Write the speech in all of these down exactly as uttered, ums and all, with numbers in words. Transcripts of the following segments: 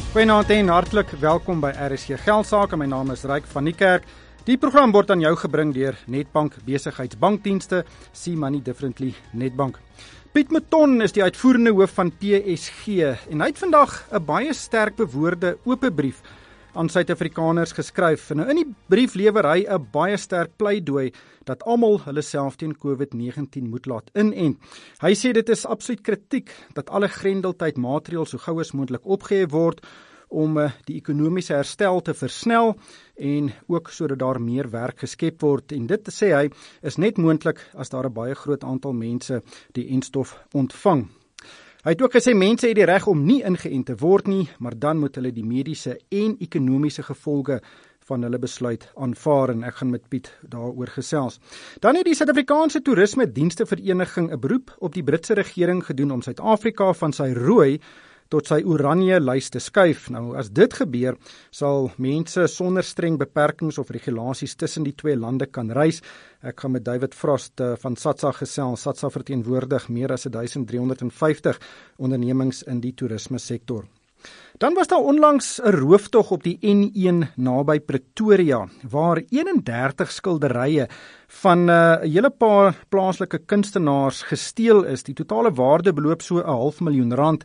Goeienaand en hartlik welkom by R S G Geldsaake. My naam is Ryk van die Kerk. Die program word aan jou gebring deur Nedbank Besigheidsbankdienste, See Money Differently Nedbank. Piet Mouton is die uitvoerende hoof van P S G en hy het vandag 'n baie sterk bewoorde oop brief aan Suid-Afrikaners geskryf. En nou in die brief lewer hy 'n baie sterk pleidooi dat almal hulle self teen COVID negentien moet laat inent. Hy sê dit is absoluut kritiek dat alle grendeltyd maatreëls so gou as moontlik opgehef word om uh, die ekonomiese herstel te versnel en ook sodat daar meer werk geskep word. En dit, sê hy, is net moontlik as daar 'n baie groot aantal mense die enstof ontvang. Hy het ook gesê mense het die reg om nie ingeënt te word nie, maar dan moet hulle die mediese en ekonomiese gevolge van hulle besluit aanvaar, en ek gaan met Piet daaroor gesels. Dan het die Suid-Afrikaanse Toerisme Dienste Vereniging 'n beroep op die Britse regering gedoen om Suid-Afrika van sy rooi tot sy oranje lys te skuif. Nou, as dit gebeur, sal mense sonder streng beperkings of regulasies tussen die twee lande kan reis. Ek gaan met David Frost uh, van SATSA gesels. SATSA verteenwoordig meer as duisend driehonderd vyftig ondernemings in die toerisme sektor. Dan was daar onlangs 'n rooftog op die N een naby Pretoria, waar eenendertig skilderye van 'n uh, hele paar plaaslike kunstenaars gesteel is. Die totale waarde beloop so 'n half miljoen rand.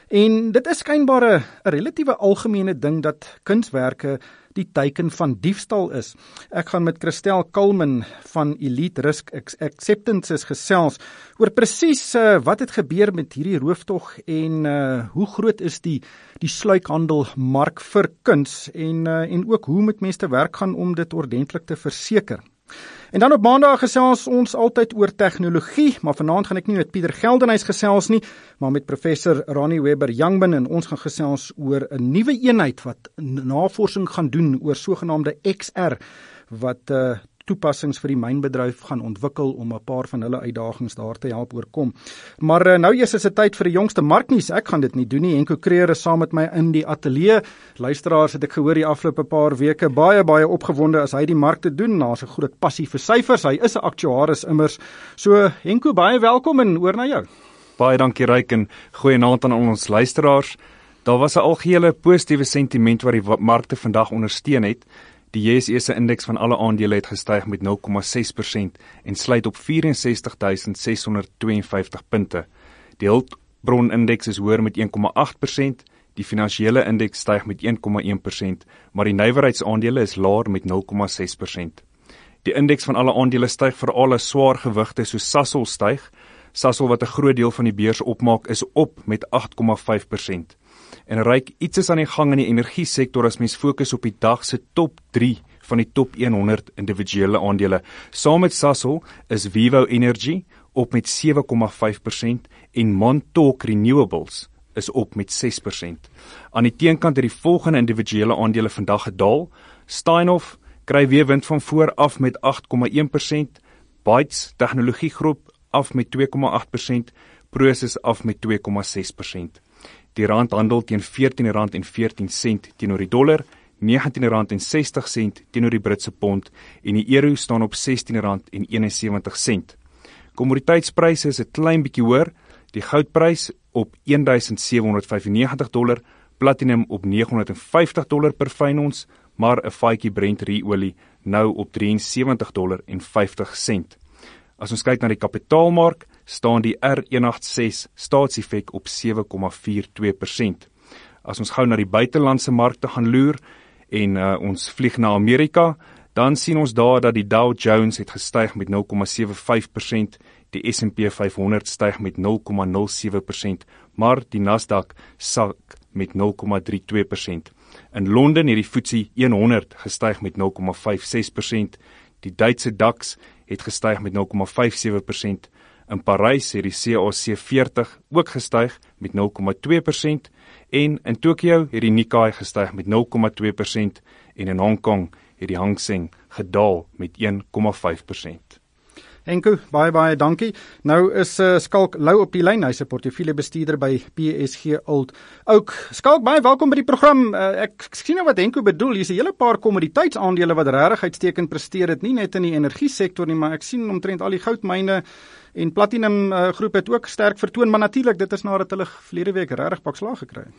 En dit is skynbaar 'n relatiewe algemene ding dat kunswerke die teiken van diefstal is. Ek gaan met Christel Kalman van Elite Risk Acceptances gesels oor presies uh, wat het gebeur met hierdie rooftog en uh, hoe groot is die die sluikhandel mark vir kuns en uh, en ook hoe moet mense te werk gaan om dit ordentlik te verseker. En dan op maandag gesels ons altyd oor tegnologie, maar vanaand gaan ek nie met Pieter Geldenhuys gesels nie, maar met professor Ronnie Weber Youngman, en ons gaan gesels oor 'n nuwe eenheid wat navorsing gaan doen oor sogenaamde X R, wat uh, toepassings vir die mynbedryf gaan ontwikkel om 'n paar van hulle uitdagings daar te help oorkom. Maar uh, nou eers is dit tyd vir die jongste marknuus. Ek gaan dit nie doen nie. Henko Creer is saam met my in die ateljee. Luisteraars, het ek gehoor die afgelope paar weke baie baie opgewonde as hy die markte doen. Daar's 'n groot passie vir syfers. Hy is 'n aktuaris immers. So Henko, baie welkom en oor na jou. Baie dankie Ryk en goeienaand aan ons luisteraars. Daar was 'n algehele positiewe sentiment wat die markte vandag ondersteun het. Die J S E se indeks van alle aandele het gestyg met nul komma ses persent en sluit op vyf en ses duisend ses honderd twee en vyftig punte. Die hulpbron indeks is hoër met een komma agt persent, die finansiële indeks styg met een komma een persent, maar die nywerheidsaandele is laer met nul komma ses persent. Die indeks van alle aandele styg veral as swaar gewigte soos Sasol styg. Sasol wat 'n groot deel van die beurs opmaak is op met agt komma vyf persent. En Ryk, iets is aan die gang in die energiesektor as mens fokus op die dag se top drie van die top honderd individuele aandele. Saam met Sasol is Vivo Energy op met sewe komma vyf persent en Montauk Renewables is op met ses persent. Aan die teenkant het die volgende individuele aandele vandag gedaal. Steinhoff kry weer wind van voor af met agt komma een persent, Bytes Tegnologiegroep af met twee komma agt persent, Prosus af met twee komma ses persent. Die rand handel teen veertien rand en veertien sent teenoor die dollar, negentien rand en sestig sent teenoor die Britse pond en die euro staan op sestien rand en eenensewentig sent. Kommoditeitspryse is 'n klein bietjie hoër, die goudprys op een duisend sewe honderd vyfennegentig dollar, platinum op nege honderd vyftig dollar per fyn ons, maar 'n vatjie Brent ruolie nou op drie en sewenttig dollar en vyftig sent. As ons kyk na die kapitaalmark, staan die R een agt ses staatseffek op sewe komma vyf twee persent. As ons gou na die buitelandse markte gaan loer en uh, ons vlieg na Amerika, dan sien ons daar dat die Dow Jones het gestyg met nul komma sewe vyf persent, die S en P vyfhonderd styg met nul komma nul sewe persent, maar die Nasdaq sak met nul komma drie twee persent. In Londen het die F T S E honderd gestyg met nul komma vyf ses persent, die Duitse DAX het gestyg met nul komma vyf sewe persent, in Parys het die C A C veertig ook gestyg met nul komma twee persent en in Tokyo het die Nikkei gestyg met nul komma twee persent en in Hong Kong het die Hang Seng gedaal met een komma vyf persent. Henko, baie baie dankie. Nou is uh, Skalk Lou op die lyn, hy's 'n portefeuljebestuurder by P S G Old Oak. Skalk, baie welkom by die program. Uh, ek sien nou wat Henko bedoel, hier's 'n hele paar kommoditeitsaandele wat regtig uitstekend presteer het, nie net in die energiesektor nie, maar ek sien omtrent al die goudmyne en platinum uh, groep het ook sterk vertoon, maar natuurlik dit is nadat hulle verlede week regtig pak slaag gekry het.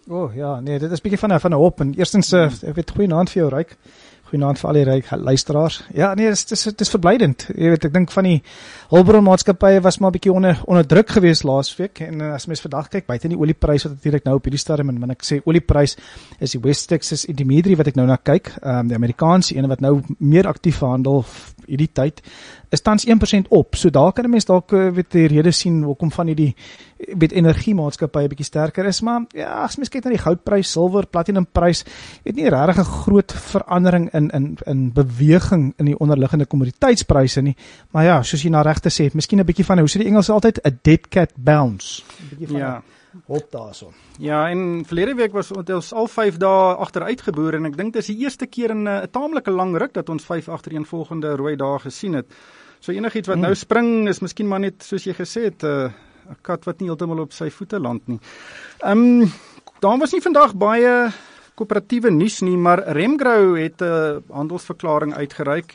O oh, ja, nee, dit is bietjie van 'n van 'n hop en eerstens uh, ek weet goeienaand vir jou Ryk. Goeienaand vir al die ryk luisteraars. Ja, nee, dis dis dis verblydend. Jy weet, ek dink van die hulpbronmaatskappye was maar 'n bietjie onder onder druk geweest laasweek en uh, as mens vandag kyk, buite die oliepryse wat natuurlik nou op hierdie stadium en wanneer ek sê oliepryse is die West Texas Intermediary wat ek nou na kyk, um, die Amerikaanse ene wat nou meer aktief verhandel hierdie tyd is tans een persent op. So daar kan 'n mens dalk weet die rede sien hoekom van hierdie weet energiemaatskappye bietjie sterker is, maar ja, as mens kyk na die goudprys, silwer, platinumprys, weet nie regtig 'n groot verandering in in in beweging in die onderliggende kommoditeitspryse nie. Maar ja, soos jy nou regte sê, miskien 'n bietjie van hoe sê die Engels altyd 'n dead cat bounce. 'n bietjie van ja. hop daarso. Ja, en verlede week was ons al vyf dae agteruit geboer en ek dink dit is die eerste keer in 'n taamlike lang ruk dat ons vyf agtereenvolgende rooi dae gesien het. So enigiets wat hmm. nou spring is miskien maar net soos jy gesê het 'n uh, 'n kat wat nie heeltemal op sy voete land nie. Ehm um, daar was nie vandag baie koöperatiewe nuus nie, maar Remgrow het 'n uh, handelsverklaring uitgereik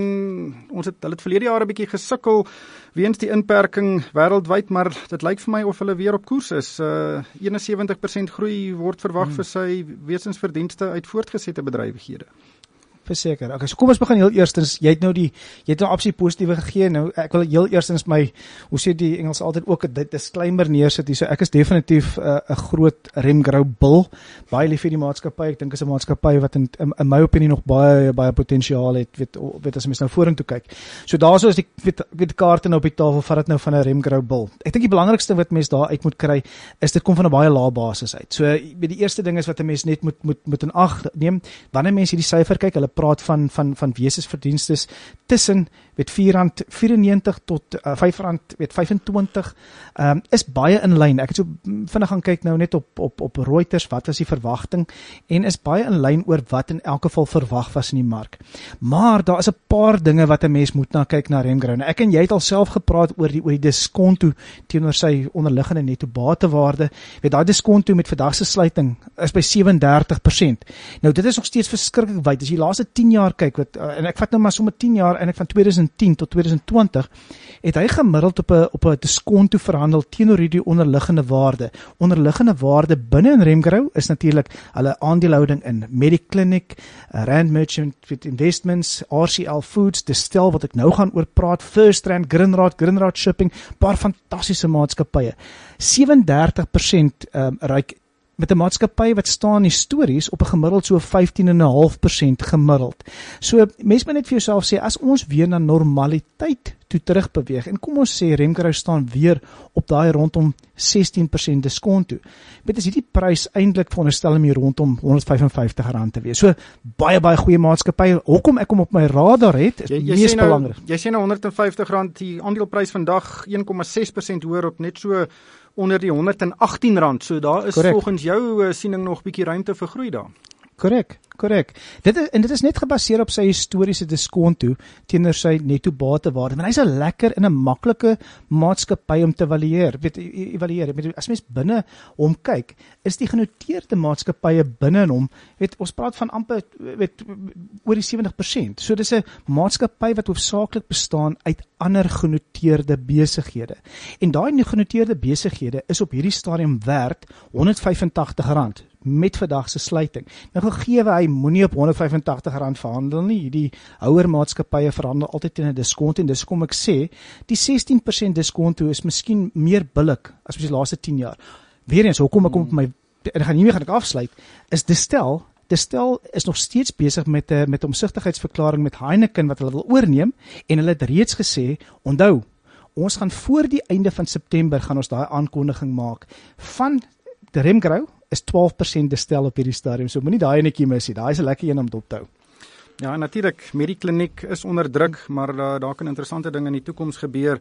en ons het hulle het verlede jaar 'n bietjie gesukkel weens die inperking wêreldwyd, maar dit lyk vir my of hulle weer op koers is. Uh, eenensewentig persent groei word verwag hmm. vir sy wesensverdienste uit voortgesette bedrywighede. Verseker. Okay, so kom ons begin heel eerstens, jy het nou die jy het nou opsie positiewe gegee. Nou ek wil heel eerstens my hoe sê die Engels altyd ook 'n disclaimer neersit hier. So ek is definitief 'n uh, groot Remgrow bil. Baie lief vir die maatskappy. Ek dink is 'n maatskappy wat in, in, in my opinie nog baie baie potensiaal het. Weet weet as mens nou vorentoe kyk. So daarso is die weet weet kaarte nou op die tafel, vat dit nou van 'n Remgrow bil. Ek dink die belangrikste wat mens daar uit moet kry is dit kom van 'n baie lae basis uit. So weet die eerste ding is wat 'n mens net moet moet moet in ag neem wanneer mense hierdie syfer kyk, hulle praat van van van wesensverdienstes tussen weet vier rand vyfennegentig tot uh, vyf rand weet vyfentwintig um, is baie in lyn. Ek het so vinnig gaan kyk nou net op op op Reuters wat was die verwagting en is baie in lyn oor wat in elk geval verwag was in die mark. Maar daar is 'n paar dinge wat 'n mens moet na kyk na Remgrow. Nou, ek en jy het al self gepraat oor die oor die diskonto teenoor sy onderliggende netto batewaarde. Weet daai diskonto met vandag se sluiting is by sewe en dertig persent. Nou dit is nog steeds verskriklik wyd. As jy laaste tien jaar kyk wat uh, en ek vat nou maar sommer tien jaar en ek van tweeduisend tien tot tweeduisend twintig het hy gemiddeld op 'n op 'n diskonto verhandel teenoor hierdie onderliggende waarde. Onderliggende waarde binne in Remgrow is natuurlik hulle aandelehouding in Mediclinic, uh, Rand Merchant Investments, R C L Foods, Distel wat ek nou gaan oor praat, FirstRand, Grindrod, Grindrod Shipping, paar fantastiese maatskappye. sewe en dertig persent um, ryk met 'n maatskappy wat staan histories op 'n gemiddeld so vyftien en 'n half persent gemiddeld. So mense moet net vir jouself sê as ons weer na normaliteit toe terug beweeg en kom ons sê Remgrow staan weer op daai rondom sestien persent diskonto. Dit is hierdie prys eintlik veronderstel om hier rondom honderd vyf en vyftig rand te wees. So baie baie goeie maatskappy. Hoekom ek hom op my radar het is jy, jy mees nou, belangrik. Jy sê nou honderd en vyftig rand, die aandeleprys vandag een komma ses persent hoër op net so onder die honderd en agttien rand. So daar is Correct. Volgens jou uh, siening nog bietjie ruimte vir groei daar. Korrek, korrek. Dit is en dit is net gebaseer op sy historiese diskonto teenoor sy netto batewaarde. Want hy's 'n lekker en 'n maklike maatskappy om te evalueer. Weet evalueer. As mens binne hom kyk, is die genoteerde maatskappye binne in hom, weet ons praat van amper weet oor die sewentig persent. So dis 'n maatskappy wat hoofsaaklik bestaan uit ander genoteerde besighede. En daai genoteerde besighede is op hierdie stadium werd honderd vyf en tagtig rand. Met vandag se sluiting. Nou gegee hy moenie op honderd vyf en tagtig rand verhandel nie. Die houer maatskappye verhandel altyd teen 'n diskonto en dis kom ek sê, die sestien persent diskonto is miskien meer billik as op die laaste tien jaar. Weereens, hoekom ek kom op my en ek gaan hiermee gaan ek afsluit, is Distel Distel is nog steeds besig met 'n met 'n omsigtigheidsverklaring met Heineken wat hulle wil oorneem en hulle het reeds gesê, onthou, ons gaan voor die einde van September gaan ons daai aankondiging maak van die Remgrow is twaalf persent Distel op hierdie stadium, so moenie daai enetjie mis nie, daai is 'n lekker een om dop te hou. Ja, natuurlik, Mediclinic is onder druk, maar uh, daar kan interessante dinge in die toekoms gebeur.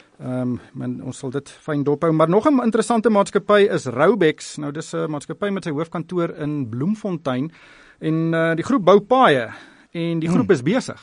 Ehm um, ons sal dit fyn dop hou, maar nog 'n interessante maatskappy is Raubex. Nou dis 'n maatskappy met sy hoofkantoor in Bloemfontein en uh, die groep bou paaie en die groep hmm. is besig.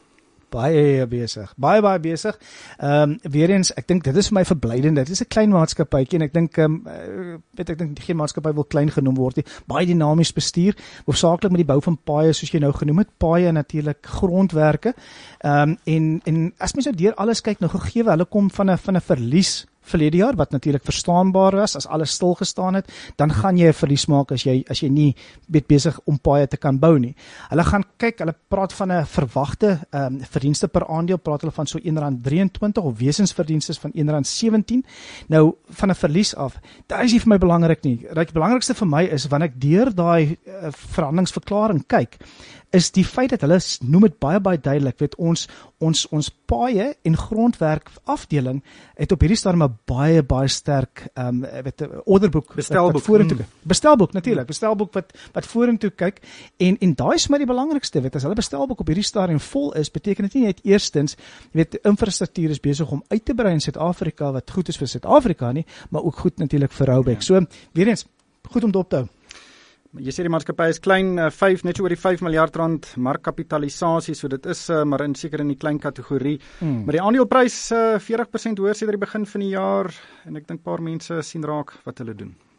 Baie besig, baie baie besig. Ehm um, weer eens, ek dink dit is vir my verblydend. Dit is 'n klein maatskappytjie en ek dink ehm um, weet ek dink geen maatskappy wil klein genoem word nie. Baie dinamies bestuur, hoofsaaklik met die bou van paaie soos jy nou genoem het, paaie natuurlik grondwerke. Ehm um, en en as mens nou deur alles kyk, nou gegee hulle kom van 'n van 'n verlies verlede jaar wat natuurlik verstaanbaar was as alles stil gestaan het, dan gaan jy 'n verlies maak as jy as jy nie weet besig om paaie te kan bou nie. Hulle gaan kyk, hulle praat van 'n verwagte um, verdienste per aandeel, praat hulle van so een rand drieëntwintig of wesensverdienstes van een rand sewentien. Nou van 'n verlies af, dit is nie vir my belangrik nie. Die belangrikste vir my is wanneer ek deur daai uh, verhandelingsverklaring kyk, is die feit dat hulle noem dit baie baie duidelik, weet ons ons ons paaie en grondwerk afdeling het op hierdie stadium 'n baie baie sterk ehm um, weet 'n orderboek bestelboek wat vorentoe kyk. Mm. Bestelboek natuurlik, bestelboek wat wat vorentoe kyk en en daai is maar die belangrikste, weet as hulle bestelboek op hierdie stadium vol is, beteken dit nie net eerstens, jy weet infrastruktuur is besig om uit te brei in Suid-Afrika wat goed is vir Suid-Afrika nie, maar ook goed natuurlik vir Raubeck. Ja. So weer eens goed om dop te hou. Jy sê die maatskappy is klein, vyf net so oor die vyf miljard rand markkapitalisasie, so dit is uh, maar in seker in die klein kategorie. Hmm. Maar die aandeleprys uh, veertig persent hoër sedert die begin van die jaar en ek dink paar mense sien raak wat hulle doen.